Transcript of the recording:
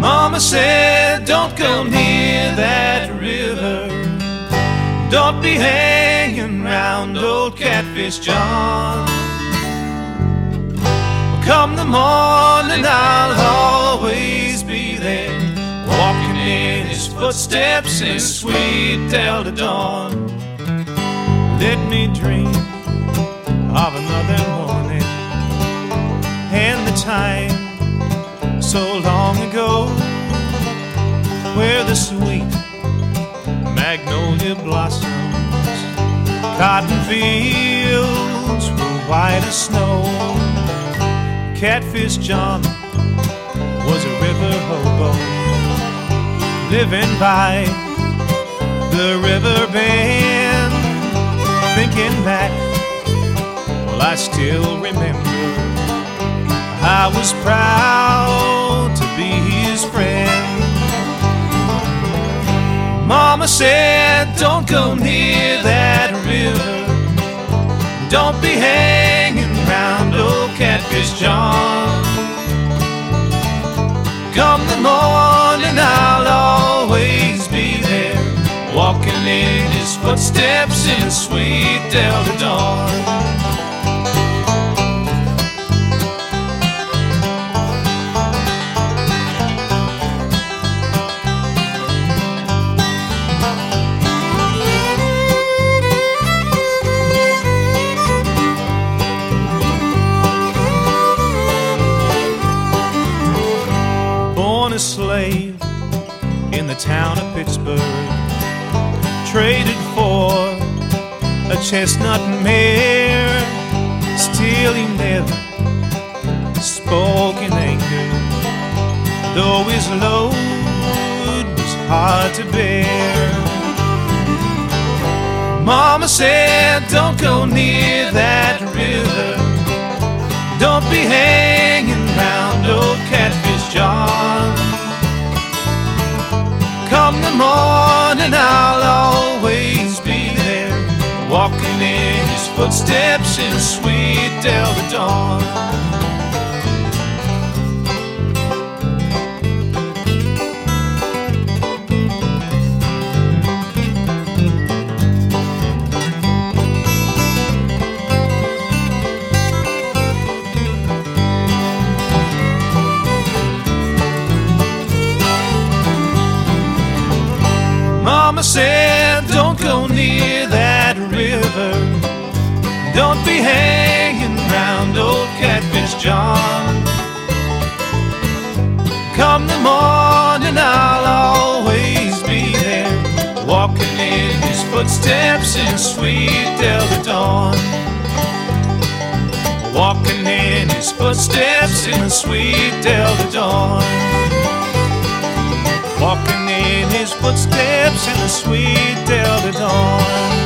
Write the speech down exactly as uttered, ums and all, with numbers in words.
Mama said, don't go near that river. Don't be hanging round old Catfish John. Come the morning, I'll always be there, walking in his footsteps in sweet Delta dawn. Let me dream of another morning and the time so long ago, where the sweet magnolia blossoms, cotton fields were white as snow. Catfish John was a river hobo, living by the river bend. Thinking back, well, I still remember I was proud to be his friend. Mama said, don't go near that river. Don't be hanging round old Catfish John. Come the morning, I'll always be there, walking in his footsteps in sweet Delta dawn. A slave in the town of Pittsburgh, traded for a chestnut mare. Still he never spoke in anger, though his load was hard to bear. Mama said, don't go near that river. Don't be hanging round old Catfish John. Come the morning, I'll always be there, walking in his footsteps in sweet Delta dawn. Mama said, don't go near that river. Don't be hanging round old Catfish John. Come the morning, I'll always be there, walking in his footsteps in sweet Delta dawn. Walking in his footsteps in sweet Delta dawn. Walking in his footsteps in the sweet Delta dawn.